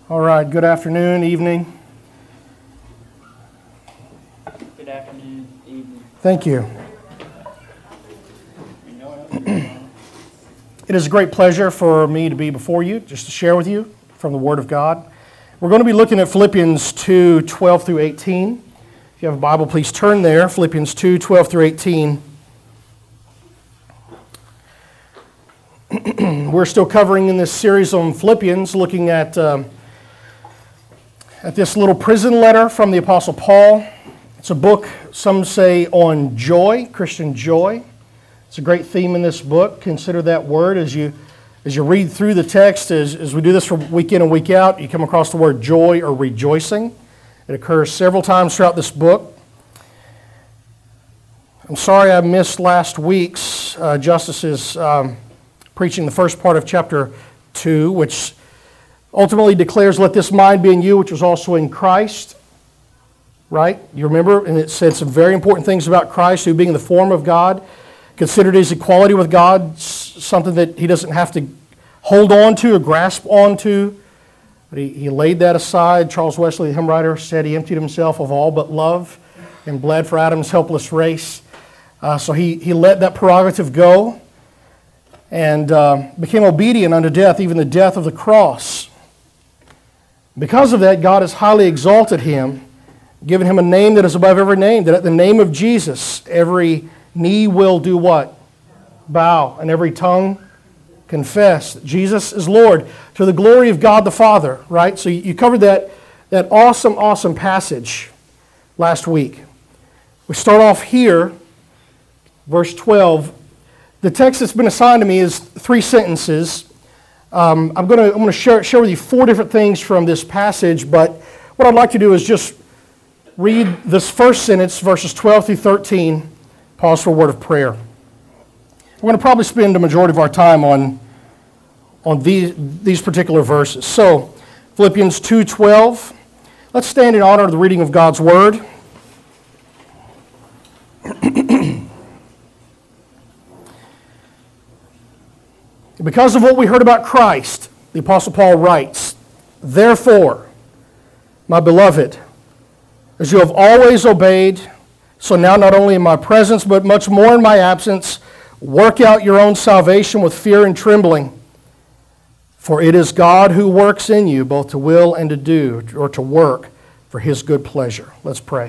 All right, good afternoon, evening. Good afternoon, evening. Thank you. It is a great pleasure for me to be before you, just to share with you from the Word of God. We're going to be looking at Philippians 2, 12 through 18. If you have a Bible, please turn there, Philippians 2, 12 through 18. We're still covering in this series on Philippians, looking at this little prison letter from the Apostle Paul. It's a book, some say, on joy, Christian joy. It's a great theme in this book. Consider that word as you read through the text. As we do this from week in and week out, you come across the word joy or rejoicing. It occurs several times throughout this book. I'm sorry I missed last week's Justice's preaching the first part of chapter 2, which ultimately declares, let this mind be in you, which was also in Christ. Right? You remember? And it said some very important things about Christ, who being in the form of God, considered his equality with God something that he doesn't have to hold on to or grasp onto. But he laid that aside. Charles Wesley, the hymn writer, said he emptied himself of all but love and bled for Adam's helpless race. So he let that prerogative go and became obedient unto death, even the death of the cross. Because of that, God has highly exalted him, given him a name that is above every name, that at the name of Jesus, every knee will do what? Bow, and every tongue confess that Jesus is Lord, to the glory of God the Father, right? So you covered that awesome passage last week. We start off here, verse 12. The text that's been assigned to me is 3 sentences. I'm going to share with you 4 different things from this passage, but what I'd like to do is just read this first sentence, verses 12 through 13, pause for a word of prayer. We're going to probably spend the majority of our time on these particular verses. So, Philippians 2:12. Let's stand in honor of the reading of God's Word. Because of what we heard about Christ, the Apostle Paul writes, therefore, my beloved, as you have always obeyed, so now not only in my presence, but much more in my absence, work out your own salvation with fear and trembling. For it is God who works in you, both to will and to do, or to work for his good pleasure. Let's pray.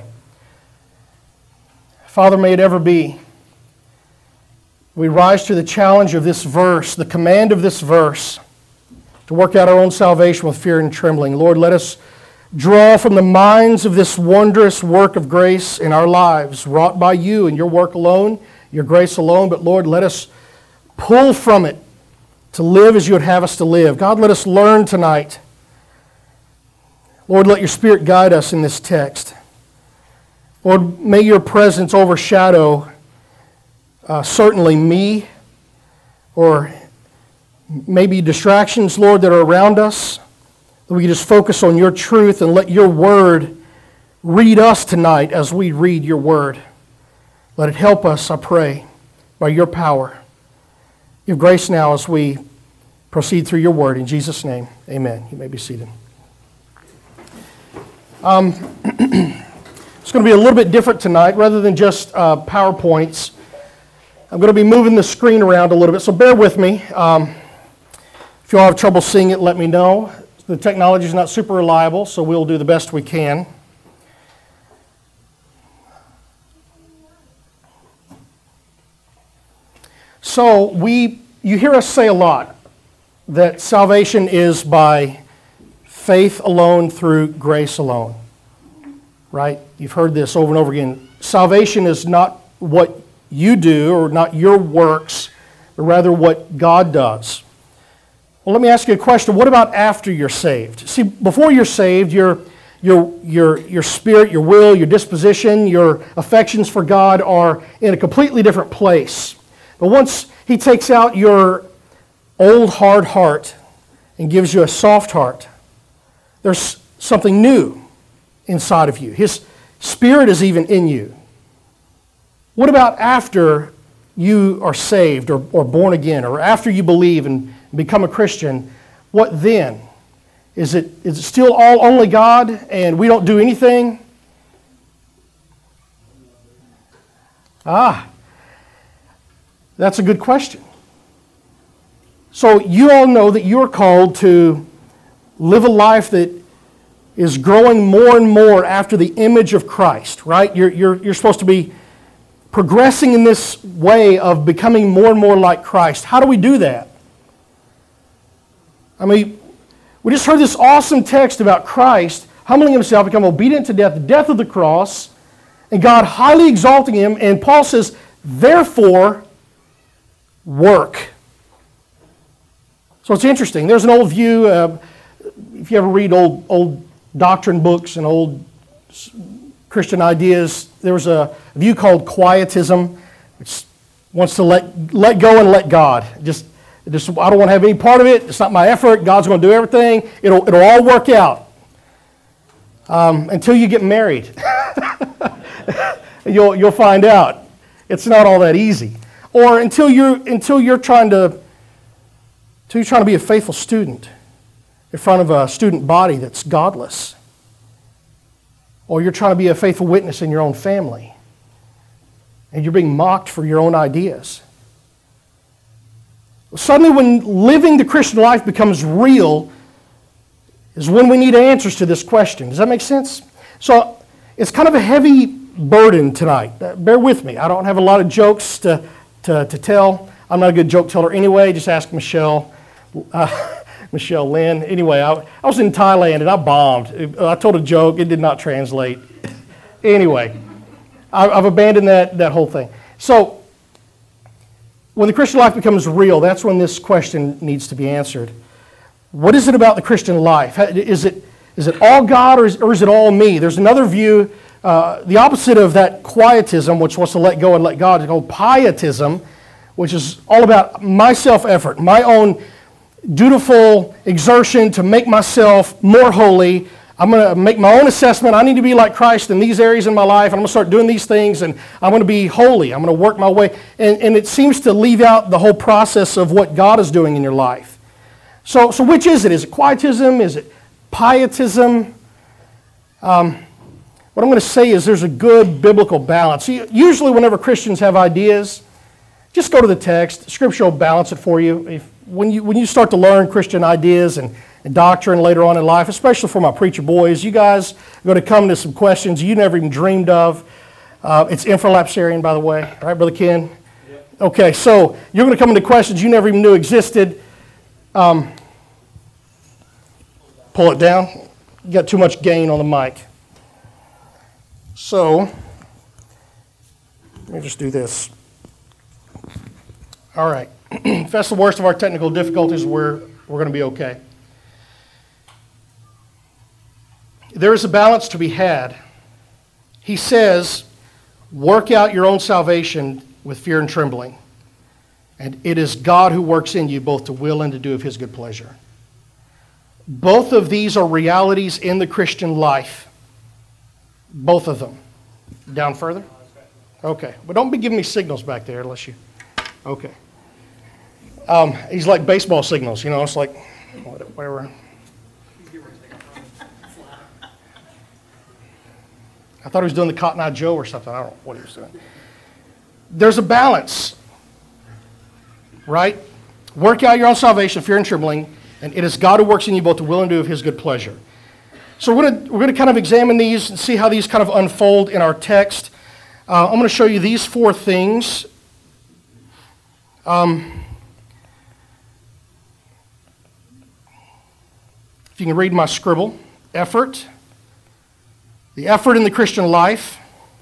Father, may it ever be, we rise to the challenge of this verse, the command of this verse, to work out our own salvation with fear and trembling. Lord, let us draw from the minds of this wondrous work of grace in our lives, wrought by you and your work alone, your grace alone. But Lord, let us pull from it to live as you would have us to live. God, let us learn tonight. Lord, let your Spirit guide us in this text. Lord, may your presence overshadow certainly me, or maybe distractions, Lord, that are around us. That we can just focus on your truth and let your word read us tonight as we read your word. Let it help us, I pray, by your power. Give grace now as we proceed through your word. In Jesus' name, amen. You may be seated. It's going to be a little bit different tonight. Rather than just PowerPoints, I'm going to be moving the screen around a little bit, so bear with me. If you all have trouble seeing it, let me know. The technology is not super reliable, so we'll do the best we can. So you hear us say a lot that salvation is by faith alone through grace alone, right? You've heard this over and over again. Salvation is not what you do or not your works, but rather what God does. Well, let me ask you a question. What about after you're saved? See, before you're saved, your spirit, your will, your disposition, your affections for God are in a completely different place. But once he takes out your old hard heart and gives you a soft heart, there's something new inside of you. His Spirit is even in you. What about after you are saved or born again, or after you believe and become a Christian? What then? Is it still all only God and we don't do anything? That's a good question. So you all know that you're called to live a life that is growing more and more after the image of Christ, right? You're supposed to be progressing in this way of becoming more and more like Christ. How do we do that? I mean, we just heard this awesome text about Christ humbling himself, become obedient to death, the death of the cross, and God highly exalting him. And Paul says, therefore, work. So it's interesting. There's an old view, if you ever read old doctrine books and old Christian ideas, there was a view called quietism, which wants to let go and let God. Just I don't want to have any part of it. It's not my effort. God's going to do everything. It'll all work out until you get married. You'll find out it's not all that easy. Or until you're trying to be a faithful student in front of a student body that's godless. Or you're trying to be a faithful witness in your own family. And you're being mocked for your own ideas. Suddenly when living the Christian life becomes real is when we need answers to this question. Does that make sense? So it's kind of a heavy burden tonight. Bear with me. I don't have a lot of jokes to tell. I'm not a good joke teller anyway. Just ask Michelle. Michelle Lynn. Anyway, I was in Thailand and I bombed. I told a joke. It did not translate. Anyway, I've abandoned that whole thing. So when the Christian life becomes real, that's when this question needs to be answered. What is it about the Christian life? Is it all God or is it all me? There's another view, the opposite of that quietism, which wants to let go and let God, is called pietism, which is all about my self-effort, my own dutiful exertion to make myself more holy. I'm going to make my own assessment. I need to be like Christ in these areas in my life. I'm going to start doing these things, and I'm going to be holy. I'm going to work my way. And it seems to leave out the whole process of what God is doing in your life. So which is it? Is it quietism? Is it pietism? What I'm going to say is there's a good biblical balance. Usually whenever Christians have ideas, just go to the text. Scripture will balance it for you. When you start to learn Christian ideas and doctrine later on in life, especially for my preacher boys, you guys are going to come to some questions you never even dreamed of. It's infralapsarian, by the way. All right, Brother Ken? Yep. Okay, so you're going to come into questions you never even knew existed. Pull it down. You got too much gain on the mic. So, let me just do this. All right. If that's the worst of our technical difficulties, we're going to be okay. There is a balance to be had. He says, work out your own salvation with fear and trembling. And it is God who works in you both to will and to do of his good pleasure. Both of these are realities in the Christian life. Both of them. Down further? Okay. But don't be giving me signals back there unless you... Okay. He's like baseball signals, it's like whatever. I thought he was doing the Cotton Eye Joe or something. I don't know what he was doing. There's a balance, right? Work out your own salvation, fear and trembling, and it is God who works in you both to will and do of his good pleasure. So we're going to kind of examine these and see how these kind of unfold in our text. I'm going to show you these four things. If you can read my scribble, effort, the effort in the Christian life.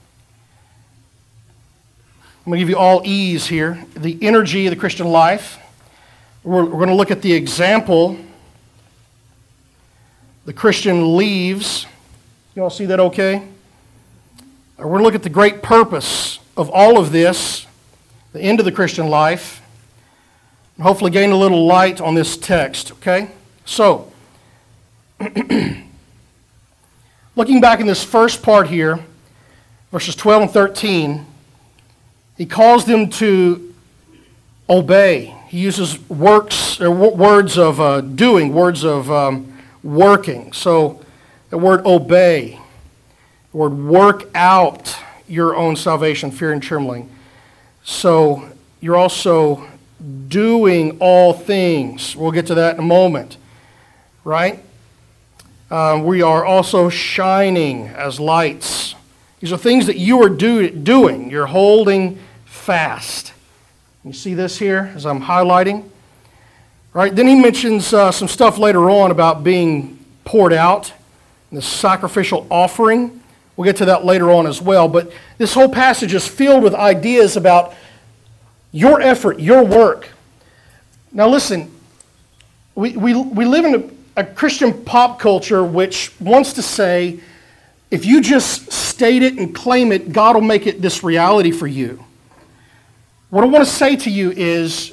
I'm going to give you all E's here. The energy of the Christian life. We're going to look at the example the Christian leaves. You all see that okay? We're going to look at the great purpose of all of this, the end of the Christian life, and hopefully gain a little light on this text, okay? So, looking back in this first part here, verses 12 and 13, he calls them to obey. He uses words of doing, words of working. So the word obey, the word work out your own salvation, fear and trembling. So you're also doing all things. We'll get to that in a moment, right? We are also shining as lights. These are things that you are doing. You're holding fast. You see this here as I'm highlighting? Right? Then he mentions some stuff later on about being poured out, the sacrificial offering. We'll get to that later on as well. But this whole passage is filled with ideas about your effort, your work. Now listen, we live in a Christian pop culture which wants to say, if you just state it and claim it, God will make it this reality for you. What I want to say to you is,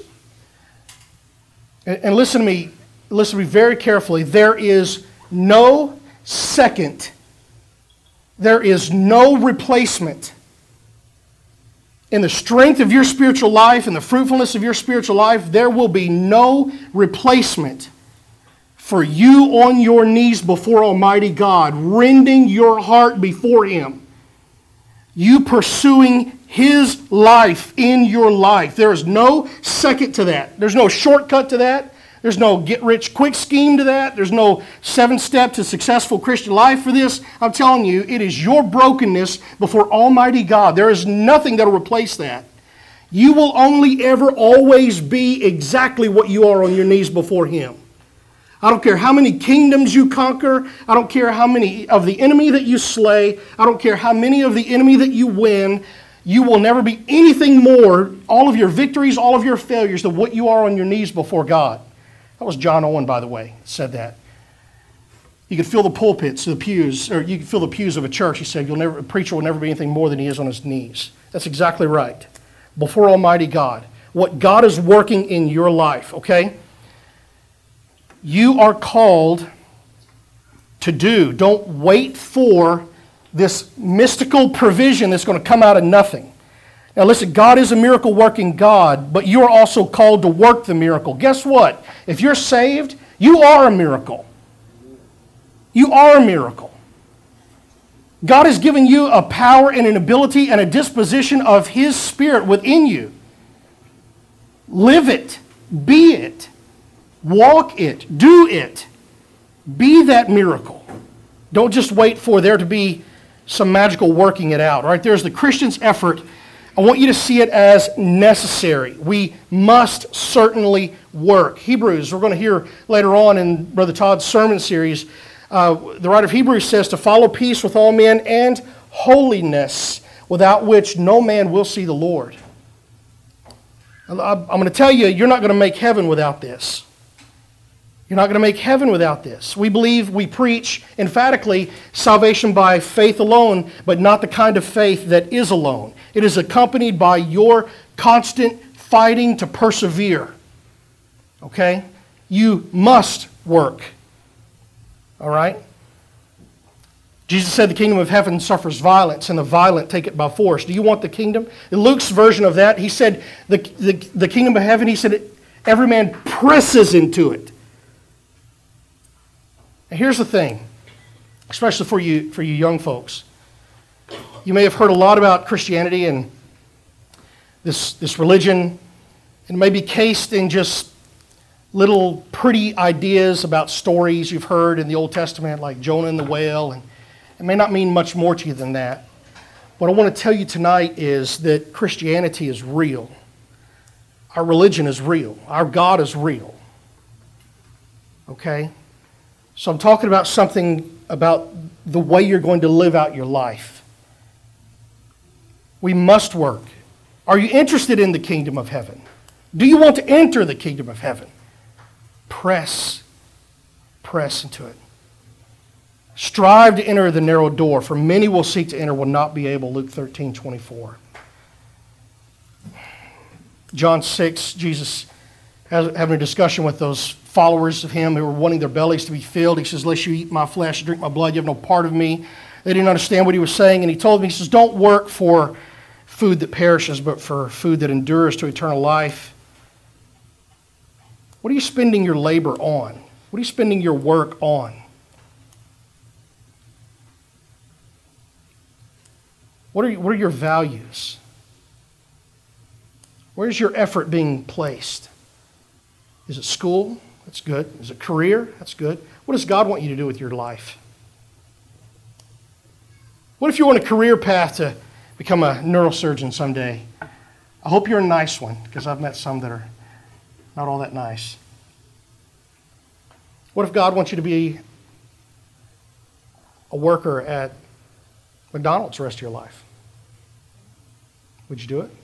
and listen to me very carefully, there is no second, there is no replacement in the strength of your spiritual life and the fruitfulness of your spiritual life. There will be no replacement for you on your knees before Almighty God, rending your heart before Him. You pursuing His life in your life. There is no second to that. There's no shortcut to that. There's no get-rich-quick scheme to that. There's no 7-step to successful Christian life for this. I'm telling you, it is your brokenness before Almighty God. There is nothing that will replace that. You will only ever always be exactly what you are on your knees before Him. I don't care how many kingdoms you conquer. I don't care how many of the enemy that you slay. I don't care how many of the enemy that you win. You will never be anything more, all of your victories, all of your failures, than what you are on your knees before God. That was John Owen, by the way, said that. You could fill the pulpits, the pews, or you could fill the pews of a church. He said, a preacher will never be anything more than he is on his knees. That's exactly right. Before Almighty God. What God is working in your life, okay? You are called to do. Don't wait for this mystical provision that's going to come out of nothing. Now listen, God is a miracle working God, but you are also called to work the miracle. Guess what? If you're saved, you are a miracle. You are a miracle. God has given you a power and an ability and a disposition of His Spirit within you. Live it. Be it. Walk it. Do it. Be that miracle. Don't just wait for there to be some magical working it out. Right? There's the Christian's effort. I want you to see it as necessary. We must certainly work. Hebrews, we're going to hear later on in Brother Todd's sermon series, the writer of Hebrews says to follow peace with all men and holiness, without which no man will see the Lord. I'm going to tell you, you're not going to make heaven without this. You're not going to make heaven without this. We preach emphatically salvation by faith alone, but not the kind of faith that is alone. It is accompanied by your constant fighting to persevere. Okay? You must work. All right? Jesus said the kingdom of heaven suffers violence, and the violent take it by force. Do you want the kingdom? In Luke's version of that, he said the kingdom of heaven, he said every man presses into it. And here's the thing, especially for you young folks. You may have heard a lot about Christianity and this religion. It may be cased in just little pretty ideas about stories you've heard in the Old Testament, like Jonah and the whale, and it may not mean much more to you than that. What I want to tell you tonight is that Christianity is real. Our religion is real. Our God is real. Okay? So I'm talking about something about the way you're going to live out your life. We must work. Are you interested in the kingdom of heaven? Do you want to enter the kingdom of heaven? Press into it. Strive to enter the narrow door, for many will seek to enter, will not be able. Luke 13:24. John 6, Jesus having a discussion with those followers of Him who were wanting their bellies to be filled. He says, "Unless you eat my flesh and drink my blood, you have no part of me." They didn't understand what He was saying, and He told them, He says, "Don't work for food that perishes, but for food that endures to eternal life." What are you spending your labor on? What are you spending your work on? What are your values? Where's your effort being placed? Is it school? That's good. Is it career? That's good. What does God want you to do with your life? What if you're on a career path to become a neurosurgeon someday? I hope you're a nice one, because I've met some that are not all that nice. What if God wants you to be a worker at McDonald's the rest of your life? Would you do it?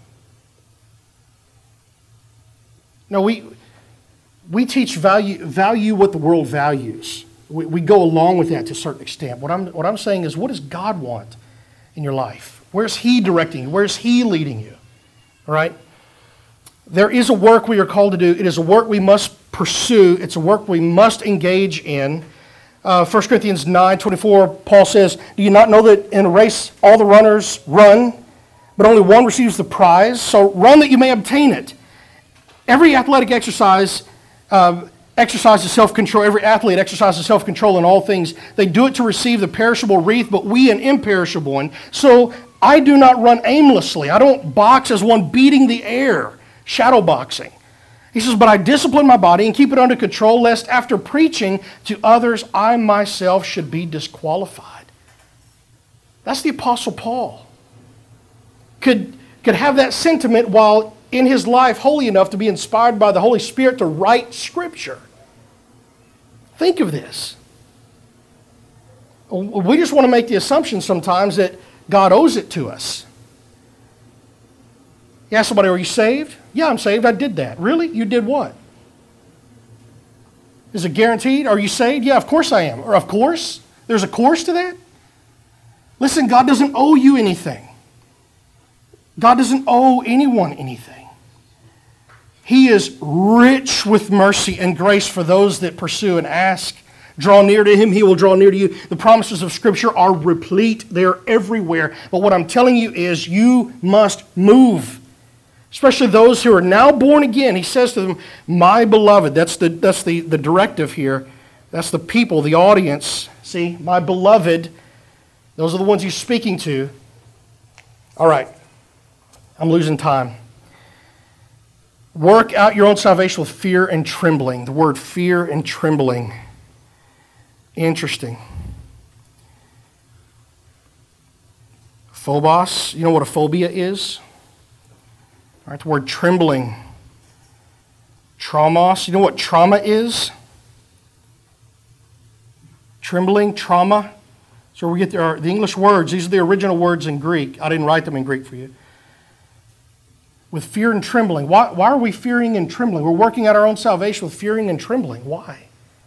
No, we teach value what the world values. We go along with that to a certain extent. What I'm saying is, what does God want in your life? Where's He directing you? Where's He leading you? All right? There is a work we are called to do. It is a work we must pursue. It's a work we must engage in. 1 Corinthians 9:24, Paul says, "Do you not know that in a race all the runners run, but only one receives the prize? So run that you may obtain it." Every athletic exercise exercises self-control. Every athlete exercises self-control in all things. They do it to receive the perishable wreath, but we an imperishable one. So I do not run aimlessly. I don't box as one beating the air, shadow boxing. He says, "But I discipline my body and keep it under control, lest after preaching to others, I myself should be disqualified." That's the Apostle Paul. Could have that sentiment while in his life holy enough to be inspired by the Holy Spirit to write Scripture. Think of this. We just want to make the assumption sometimes that God owes it to us. You ask somebody, "Are you saved?" "Yeah, I'm saved. I did that." "Really? You did what?" "Is it guaranteed? Are you saved?" "Yeah, of course I am." Or "Of course?" There's a course to that? Listen, God doesn't owe you anything. God doesn't owe anyone anything. He is rich with mercy and grace for those that pursue and ask. Draw near to Him, He will draw near to you. The promises of Scripture are replete. They're everywhere. But what I'm telling you is you must move. Especially those who are now born again. He says to them, "My beloved." That's the directive here. That's the people, the audience. See, my beloved. Those are the ones He's speaking to. All right. I'm losing time. Work out your own salvation with fear and trembling. The word fear and trembling. Interesting. Phobos, you know what a phobia is? All right, the word trembling. Traumos, you know what trauma is? Trembling, trauma. So we get the English words. These are the original words in Greek. I didn't write them in Greek for you. With fear and trembling. Why are we fearing and trembling? We're working out our own salvation with fearing and trembling. Why?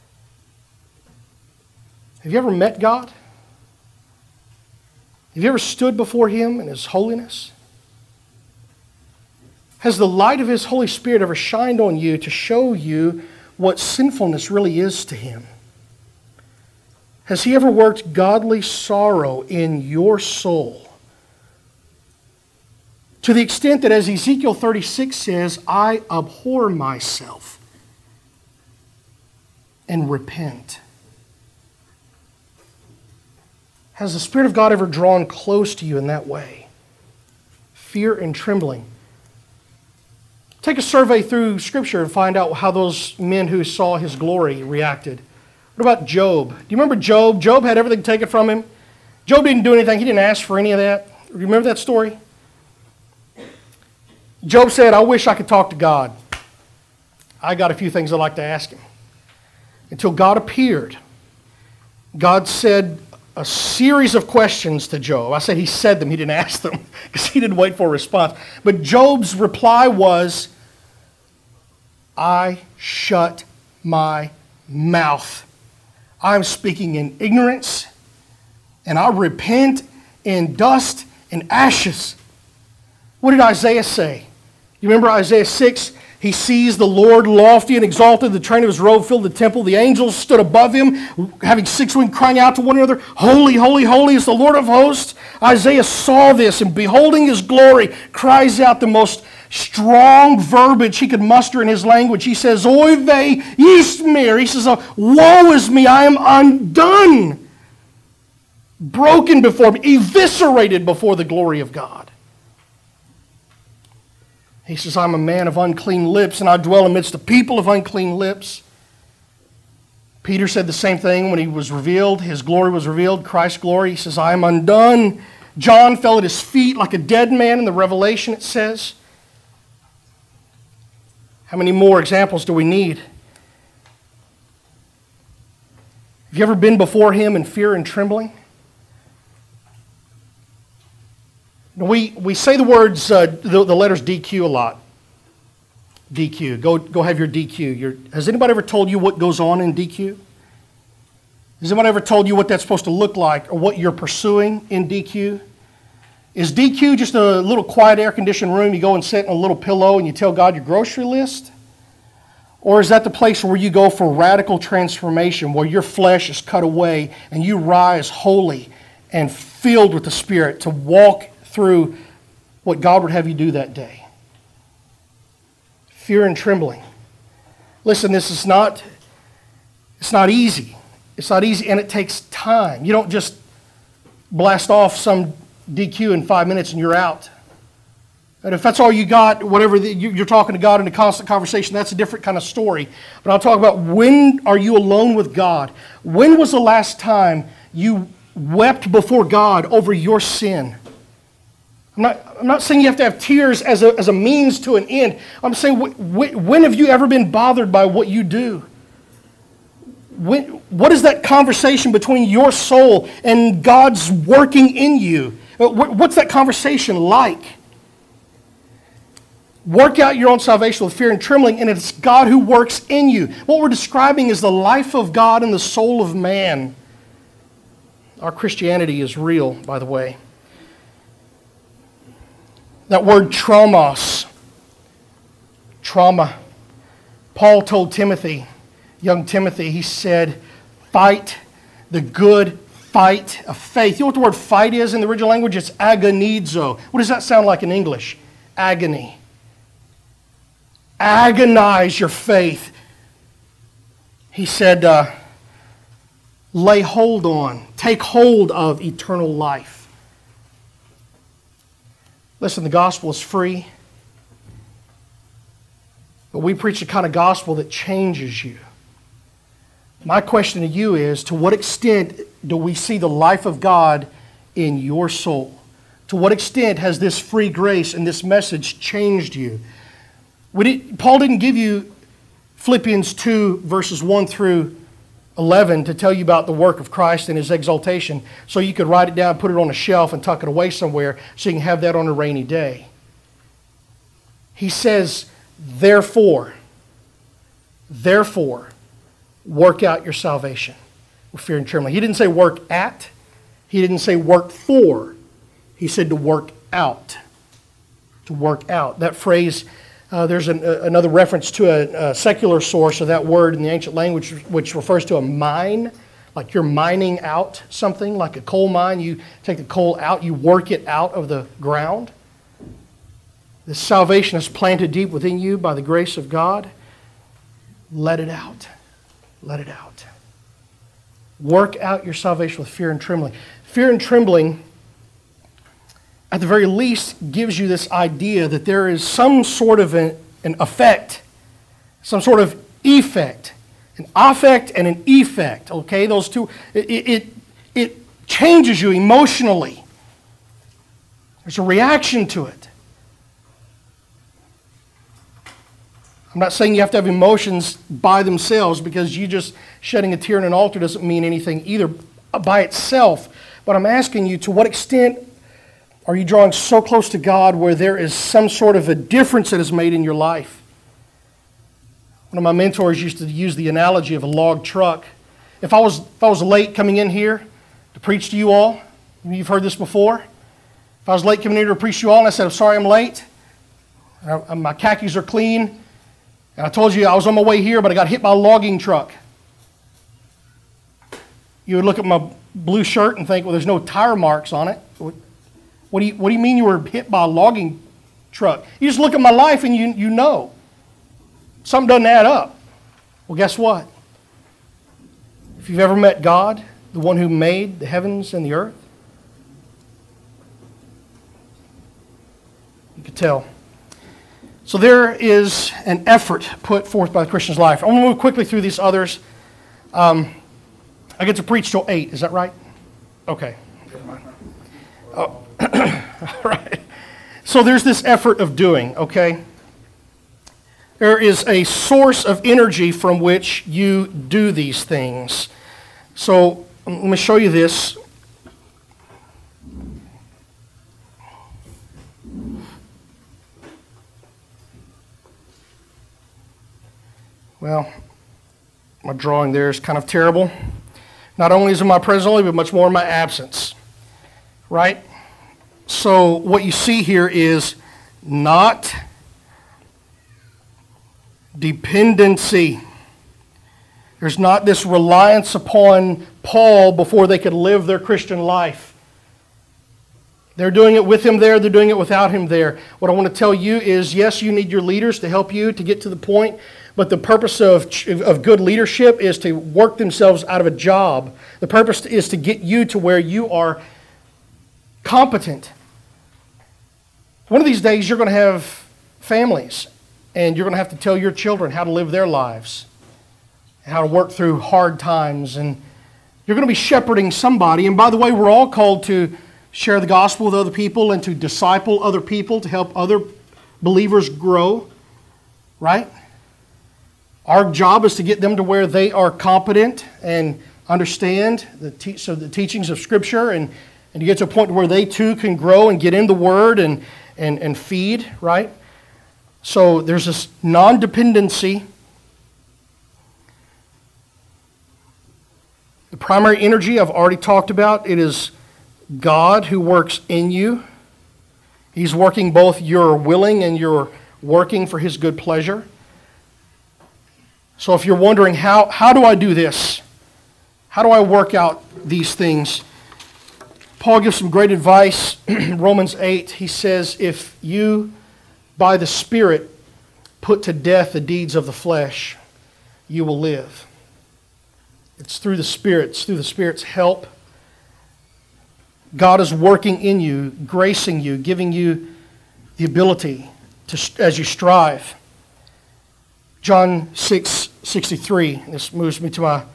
Have you ever met God? Have you ever stood before Him in His holiness? Has the light of His Holy Spirit ever shined on you to show you what sinfulness really is to Him? Has He ever worked godly sorrow in your soul? To the extent that, as Ezekiel 36 says, "I abhor myself and repent." Has the Spirit of God ever drawn close to you in that way? Fear and trembling. Take a survey through Scripture and find out how those men who saw His glory reacted. What about Job? Do you remember Job? Job had everything taken from him. Job didn't do anything. He didn't ask for any of that. Remember that story? Job said, "I wish I could talk to God. I got a few things I'd like to ask Him." Until God appeared. God said a series of questions to Job. I said He said them. He didn't ask them because He didn't wait for a response. But Job's reply was, "I shut my mouth. I'm speaking in ignorance, and I repent in dust and ashes." What did Isaiah say? You remember Isaiah 6? He sees the Lord lofty and exalted. The train of His robe filled the temple. The angels stood above Him, having 6 wings, crying out to one another, "Holy, holy, holy is the Lord of hosts." Isaiah saw this, and beholding His glory, cries out the most strong verbiage he could muster in his language. He says, "Oy vey yismir." He says, "Woe is me, I am undone. broken before me, eviscerated before the glory of God. He says, I'm a man of unclean lips, and I dwell amidst the people of unclean lips. Peter said the same thing when he was revealed. His glory was revealed, Christ's glory. He says, I am undone. John fell at his feet like a dead man in the Revelation, it says. How many more examples do we need? Have you ever been before him in fear and trembling? We say the words, the letters DQ a lot. DQ. Go have your DQ. Has anybody ever told you what goes on in DQ? Has anyone ever told you what that's supposed to look like or what you're pursuing in DQ? Is DQ just a little quiet air-conditioned room? You go and sit in a little pillow and you tell God your grocery list? Or is that the place where you go for radical transformation, where your flesh is cut away and you rise holy and filled with the Spirit to walk through what God would have you do that day? Fear and trembling. Listen, it's not easy. It's not easy, and it takes time. You don't just blast off some DQ in 5 minutes and you're out. And if that's all you got, whatever you're talking to God in a constant conversation, that's a different kind of story. But I'll talk about, when are you alone with God? When was the last time you wept before God over your sin? I'm not saying you have to have tears as a means to an end. I'm saying, when have you ever been bothered by what you do? What is that conversation between your soul and God's working in you? What's that conversation like? Work out your own salvation with fear and trembling, and it's God who works in you. What we're describing is the life of God in the soul of man. Our Christianity is real, by the way. That word trauma. Paul told Timothy, young Timothy, he said, fight the good fight of faith. You know what the word fight is in the original language? It's agonizo. What does that sound like in English? Agony. Agonize your faith. He said, lay hold on, take hold of eternal life. Listen, the gospel is free, but we preach the kind of gospel that changes you. My question to you is, to what extent do we see the life of God in your soul? To what extent has this free grace and this message changed you? Paul didn't give you Philippians 2, verses 1 through 11 to tell you about the work of Christ and His exaltation so you could write it down, put it on a shelf, and tuck it away somewhere so you can have that on a rainy day. He says, therefore, work out your salvation with fear and trembling. He didn't say work at. He didn't say work for. He said to work out. To work out. That phrase, there's another reference to a secular source of that word in the ancient language, which refers to a mine. Like you're mining out something, like a coal mine. You take the coal out, you work it out of the ground. This salvation is planted deep within you by the grace of God. Let it out. Let it out. Work out your salvation with fear and trembling. Fear and trembling, at the very least, gives you this idea that there is some sort of an effect, some sort of effect, an affect and an effect. Okay, those two, it changes you emotionally. There's a reaction to it. I'm not saying you have to have emotions by themselves, because you just shedding a tear in an altar doesn't mean anything either by itself. But I'm asking you, to what extent are you drawing so close to God where there is some sort of a difference that is made in your life? One of my mentors used to use the analogy of a log truck. If I was late coming in here to preach to you all, you've heard this before. If I was late coming in here to preach to you all and I said, I'm sorry I'm late, my khakis are clean, and I told you I was on my way here, but I got hit by a logging truck, you would look at my blue shirt and think, well, there's no tire marks on it. What do you mean you were hit by a logging truck? You just look at my life and you know. Something doesn't add up. Well, guess what? If you've ever met God, the one who made the heavens and the earth? You could tell. So there is an effort put forth by the Christian's life. I'm going to move quickly through these others. I get to preach till 8. Is that right? Okay. Oh. All right. So there's this effort of doing, okay? There is a source of energy from which you do these things. So let me show you this. Well, my drawing there is kind of terrible. Not only is it my presence only, but much more in my absence. Right? So what you see here is not dependency. There's not this reliance upon Paul before they could live their Christian life. They're doing it with him there, they're doing it without him there. What I want to tell you is, yes, you need your leaders to help you to get to the point, but the purpose of good leadership is to work themselves out of a job. The purpose is to get you to where you are competent. One of these days you're going to have families, and you're going to have to tell your children how to live their lives, how to work through hard times, and you're going to be shepherding somebody. And by the way, we're all called to share the gospel with other people and to disciple other people, to help other believers grow, right? Our job is to get them to where they are competent and understand the teachings of Scripture, and to get to a point where they too can grow and get in the Word and feed, right? So there's this non-dependency. The primary energy I've already talked about. It is God who works in you. He's working both your willing and your working for His good pleasure. So if you're wondering, how do I do this? How do I work out these things? Paul gives some great advice. Romans 8, he says, if you, by the Spirit, put to death the deeds of the flesh, you will live. It's through the Spirit. It's through the Spirit's help. God is working in you, gracing you, giving you the ability to, as you strive. John 6:63. This moves me to my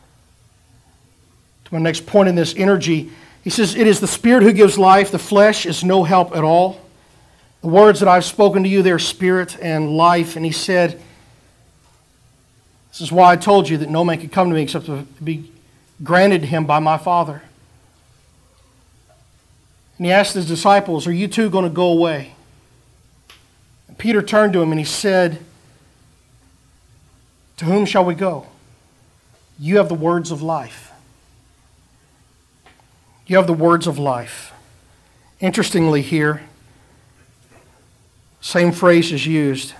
next point in this energy. He says, it is the Spirit who gives life. The flesh is no help at all. The words that I've spoken to you, they're spirit and life. And he said, this is why I told you that no man could come to me except to be granted to him by my Father. And he asked his disciples, are you two going to go away? And Peter turned to him and he said, to whom shall we go? You have the words of life. You have the words of life. Interestingly here, same phrase is used.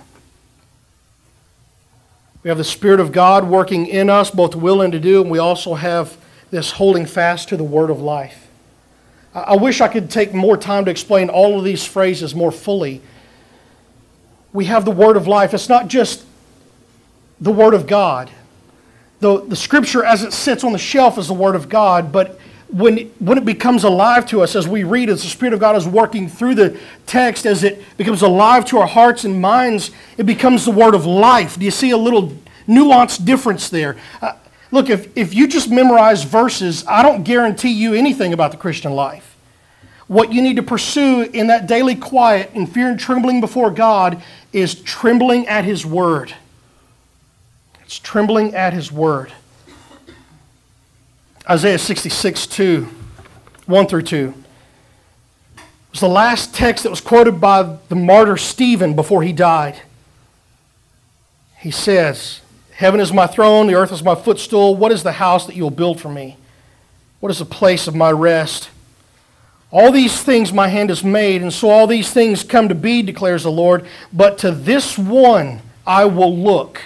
We have the Spirit of God working in us, both willing to do, and we also have this holding fast to the word of life. I wish I could take more time to explain all of these phrases more fully. We have the word of life. It's not just the word of God. The Scripture as it sits on the shelf is the word of God, but when it becomes alive to us as we read, as the Spirit of God is working through the text, as it becomes alive to our hearts and minds, it becomes the word of life. Do you see a little nuanced difference there? Look, if you just memorize verses, I don't guarantee you anything about the Christian life. What you need to pursue in that daily quiet and fear and trembling before God is trembling at His word. It's trembling at His word. Isaiah 66:2, 1 through 2. It was the last text that was quoted by the martyr Stephen before he died. He says, heaven is my throne, the earth is my footstool. What is the house that you will build for me? What is the place of my rest? All these things my hand has made, and so all these things come to be, declares the Lord. But to this one I will look.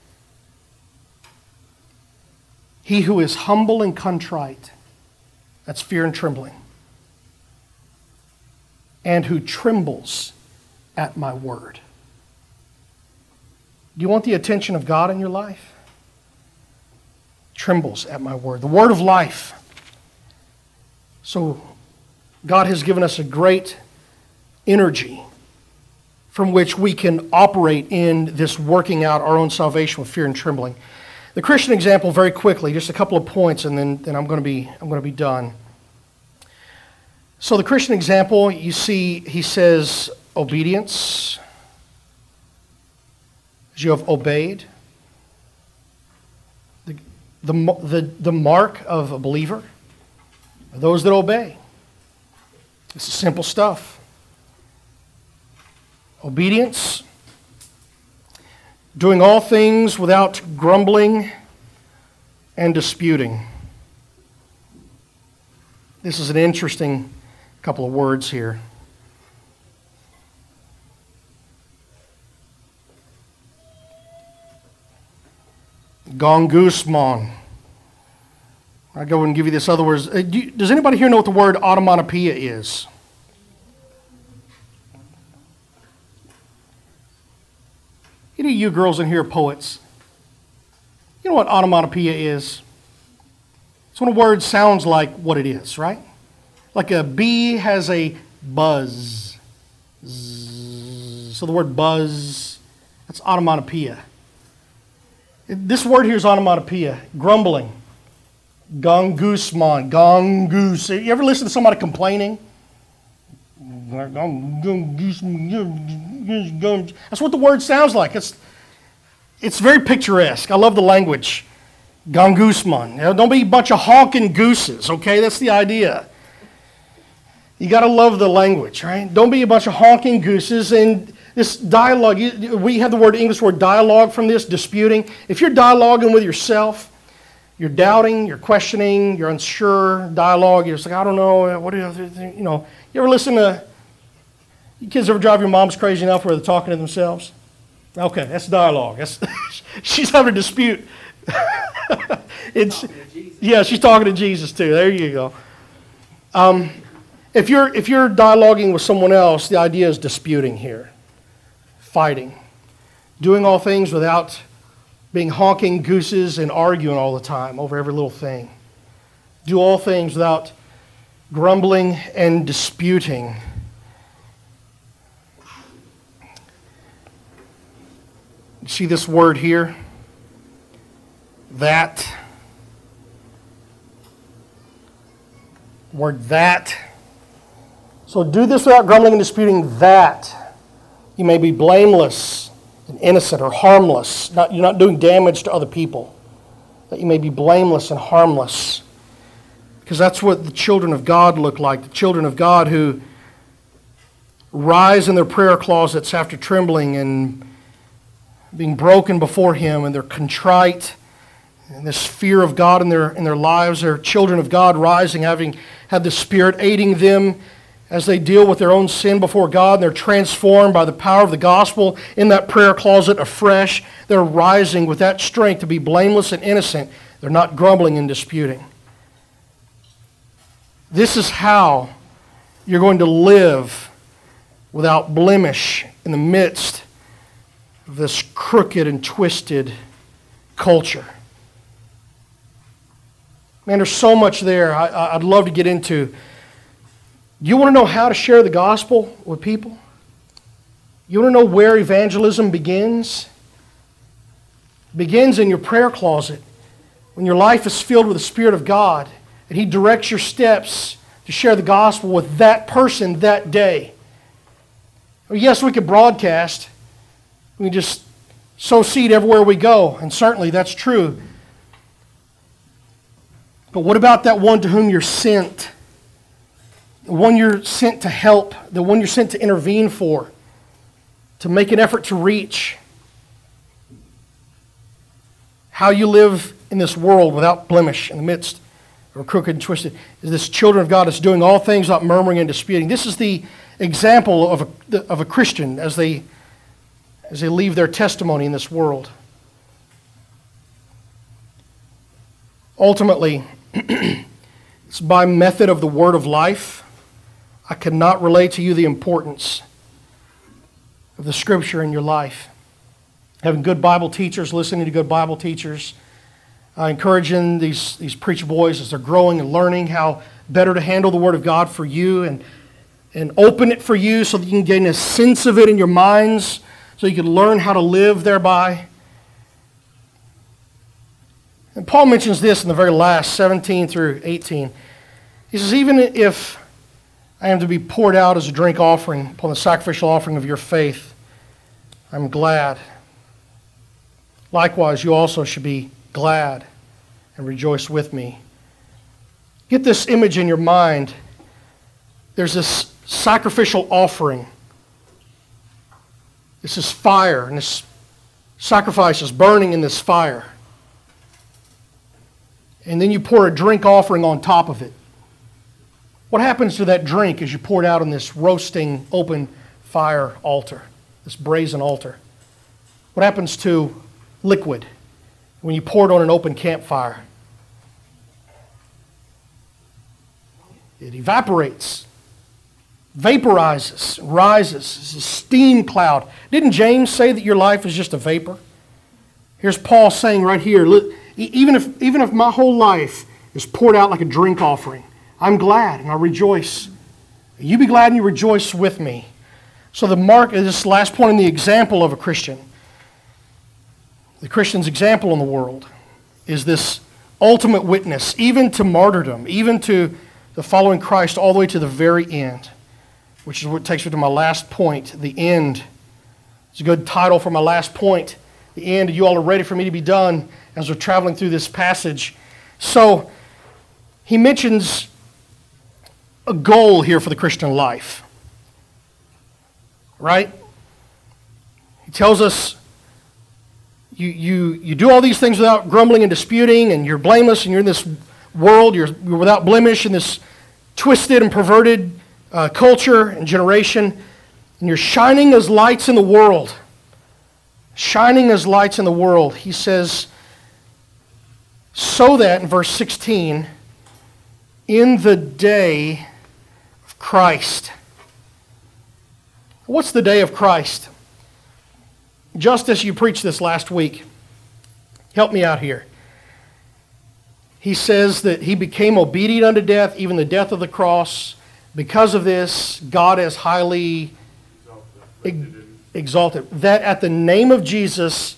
He who is humble and contrite, that's fear and trembling, and who trembles at my word. Do you want the attention of God in your life? trembles at my word. The word of life. So God has given us a great energy from which we can operate in this working out our own salvation with fear and trembling. The Christian example, very quickly, just a couple of points, and then I'm going to be done. So the Christian example, you see, he says obedience, as you have obeyed. The mark of a believer are those that obey. It's simple stuff. Obedience, doing all things without grumbling and disputing. This is an interesting couple of words here. Gongusmon. I'll go and give you this other words. Does anybody here know what the word automatopoeia is? Any of you girls in here are poets? You know what automatopoeia is? It's when a word sounds like what it is, right? Like a bee has a buzz. Zzz. So the word buzz, that's automatopoeia. This word here is onomatopoeia, grumbling. Gongusmon, gongoose. You ever listen to somebody complaining? That's what the word sounds like. It's very picturesque. I love the language. Gongusmon. Don't be a bunch of honking gooses, okay? That's the idea. You got to love the language, right? Don't be a bunch of honking gooses. And this dialogue, we have the English word dialogue from this, disputing. If you're dialoguing with yourself, you're doubting, you're questioning, you're unsure, dialogue, you're just like, I don't know, what do you know? You ever listen to, you kids ever drive your moms crazy enough where they're talking to themselves? Okay, that's dialogue. She's having a dispute. She's talking to Jesus too. There you go. If you're dialoguing with someone else, the idea is disputing here, fighting, doing all things without being honking gooses and arguing all the time over every little thing. Do all things without grumbling and disputing. You see this word here? That. Word that. So do this without grumbling and disputing, that you may be blameless and innocent or harmless. You're not doing damage to other people. That you may be blameless and harmless. Because that's what the children of God look like. The children of God who rise in their prayer closets after trembling and being broken before Him, and they're contrite, and this fear of God in their lives. They're children of God rising, having had the Spirit aiding them as they deal with their own sin before God, and they're transformed by the power of the gospel in that prayer closet afresh. They're rising with that strength to be blameless and innocent. They're not grumbling and disputing. This is how you're going to live without blemish in the midst of this crooked and twisted culture. Man, there's so much there I'd love to get into. You want to know how to share the gospel with people? You want to know where evangelism begins? It begins in your prayer closet when your life is filled with the Spirit of God and He directs your steps to share the gospel with that person that day. Well, yes, we could broadcast. We can just sow seed everywhere we go, and certainly that's true. But what about that one to whom you're sent? The one you're sent to help, the one you're sent to intervene for, to make an effort to reach. How you live in this world without blemish in the midst of a crooked and twisted is this children of God that's doing all things without murmuring and disputing. This is the example of a Christian as they leave their testimony in this world. Ultimately, it's by method of the word of life. I cannot relate to you the importance of the Scripture in your life. Having good Bible teachers, listening to good Bible teachers, encouraging these preacher boys as they're growing and learning how better to handle the Word of God for you and open it for you so that you can gain a sense of it in your minds so you can learn how to live thereby. And Paul mentions this in the very last, 17 through 18. He says, even if I am to be poured out as a drink offering upon the sacrificial offering of your faith, I'm glad. Likewise, you also should be glad and rejoice with me. Get this image in your mind. There's this sacrificial offering. This is fire, and this sacrifice is burning in this fire. And then you pour a drink offering on top of it. What happens to that drink as you pour it out on this roasting, open fire altar, this brazen altar? What happens to liquid when you pour it on an open campfire? It evaporates, vaporizes, rises. It's a steam cloud. Didn't James say that your life is just a vapor? Here's Paul saying right here, even if my whole life is poured out like a drink offering, I'm glad and I rejoice. You be glad and you rejoice with me. So the mark is this last point in the example of a Christian. The Christian's example in the world is this ultimate witness, even to martyrdom, even to the following Christ all the way to the very end, which is what takes me to my last point, the end. It's a good title for my last point, the end. You all are ready for me to be done as we're traveling through this passage. So he mentions a goal here for the Christian life, right? He tells us you do all these things without grumbling and disputing, and you're blameless, and you're in this world, you're without blemish in this twisted and perverted culture and generation, and you're shining as lights in the world. Shining as lights in the world. He says, so that, in verse 16, in the day of Christ. What's the day of Christ? Justice, you preached this last week. Help me out here. He says that he became obedient unto death, even the death of the cross. Because of this, God has highly exalted. That at the name of Jesus,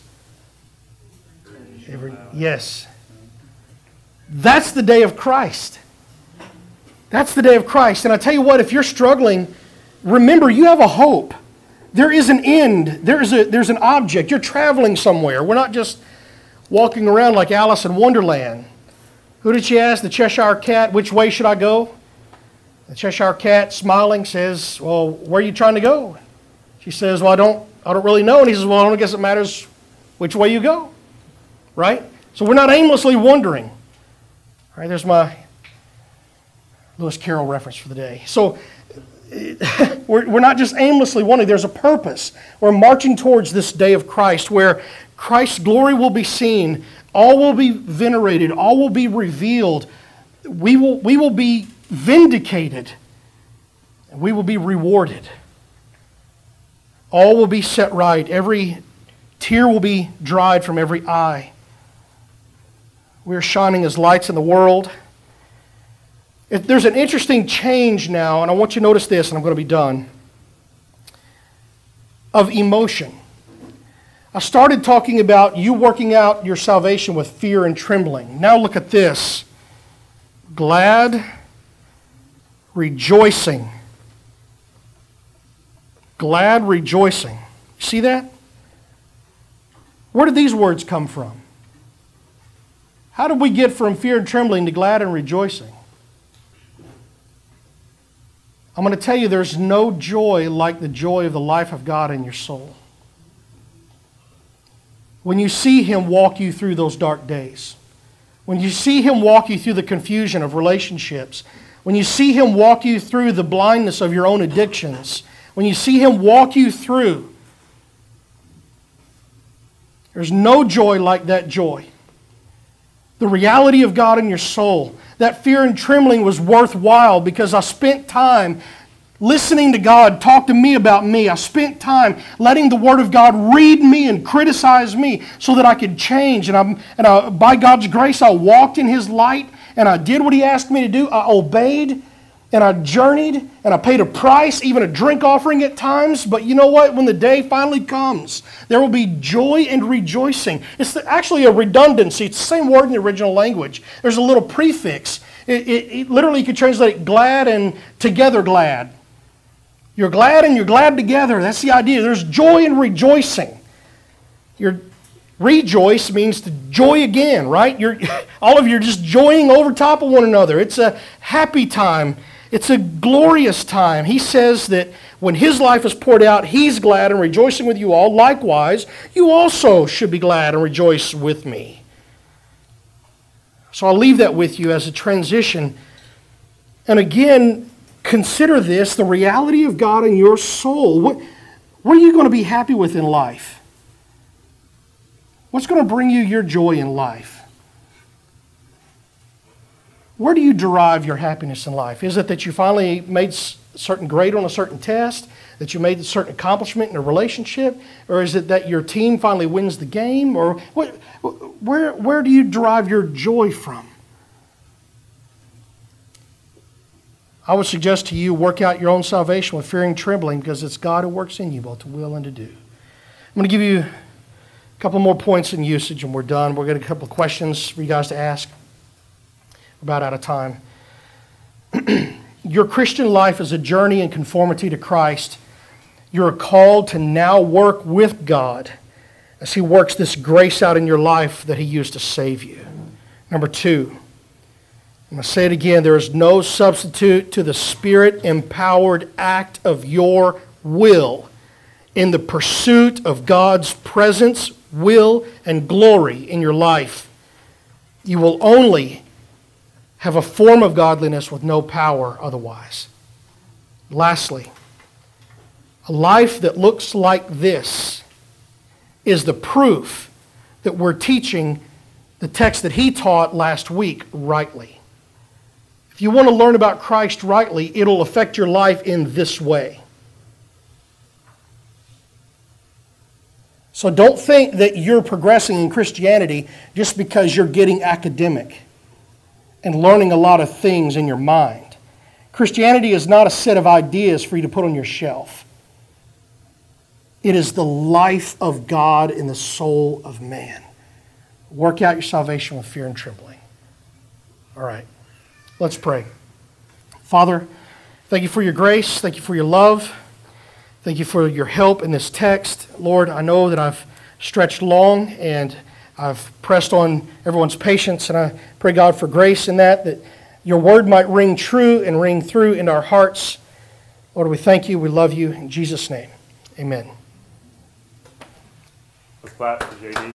yes. That's the day of Christ. That's the day of Christ. And I tell you what, if you're struggling, remember you have a hope. There is an end. There's an object. You're traveling somewhere. We're not just walking around like Alice in Wonderland. Who did she ask? The Cheshire Cat, which way should I go? The Cheshire Cat, smiling, says, well, where are you trying to go? She says, well, I don't really know. And he says, well, I don't guess it matters which way you go. Right? So we're not aimlessly wandering. All right, there's my Lewis Carroll reference for the day. So we're not just aimlessly wandering. There's a purpose. We're marching towards this day of Christ where Christ's glory will be seen. All will be venerated. All will be revealed. We will be vindicated. And we will be rewarded. All will be set right. Every tear will be dried from every eye. We're shining as lights in the world. There's an interesting change now, and I want you to notice this, and I'm going to be done, of emotion. I started talking about you working out your salvation with fear and trembling. Now look at this. Glad, rejoicing. Glad, rejoicing. See that? Where did these words come from? How did we get from fear and trembling to glad and rejoicing? I'm going to tell you there's no joy like the joy of the life of God in your soul. When you see Him walk you through those dark days, when you see Him walk you through the confusion of relationships, when you see Him walk you through the blindness of your own addictions, when you see Him walk you through, there's no joy like that joy. The reality of God in your soul. That fear and trembling was worthwhile because I spent time listening to God talk to me about me. I spent time letting the Word of God read me and criticize me so that I could change. And by God's grace, I walked in His light and I did what He asked me to do. I obeyed and I journeyed and I paid a price, even a drink offering at times. But you know what? When the day finally comes, there will be joy and rejoicing. It's actually a redundancy. It's the same word in the original language. There's a little prefix. It literally, you could translate it glad and together glad. You're glad and you're glad together. That's the idea. There's joy and rejoicing. Rejoice means to joy again, right? All of you are just joying over top of one another. It's a happy time. It's a glorious time. He says that when His life is poured out, He's glad and rejoicing with you all. Likewise, you also should be glad and rejoice with me. So I'll leave that with you as a transition. And again, consider this, the reality of God in your soul. What are you going to be happy with in life? What's going to bring you your joy in life? Where do you derive your happiness in life? Is it that you finally made a certain grade on a certain test? That you made a certain accomplishment in a relationship? Or is it that your team finally wins the game? Or where do you derive your joy from? I would suggest to you, work out your own salvation with fear and trembling, because it's God who works in you both to will and to do. I'm going to give you a couple more points in usage and we're done. We're going to get a couple of questions for you guys to ask. We're about out of time. Your Christian life is a journey in conformity to Christ. You're called to now work with God as He works this grace out in your life that He used to save you. Number two, I'm going to say it again, there is no substitute to the Spirit-empowered act of your will in the pursuit of God's presence, will, and glory in your life. You will only have a form of godliness with no power otherwise. Lastly, a life that looks like this is the proof that we're teaching the text that he taught last week rightly. If you want to learn about Christ rightly, it'll affect your life in this way. So don't think that you're progressing in Christianity just because you're getting academic and learning a lot of things in your mind. Christianity is not a set of ideas for you to put on your shelf. It is the life of God in the soul of man. Work out your salvation with fear and trembling. All right, let's pray. Father, thank you for your grace. Thank you for your love. Thank you for your help in this text. Lord, I know that I've stretched long and I've pressed on everyone's patience, and I pray, God, for grace in that your word might ring true and ring through in our hearts. Lord, we thank you. We love you. In Jesus' name, amen. Let's clap for JD.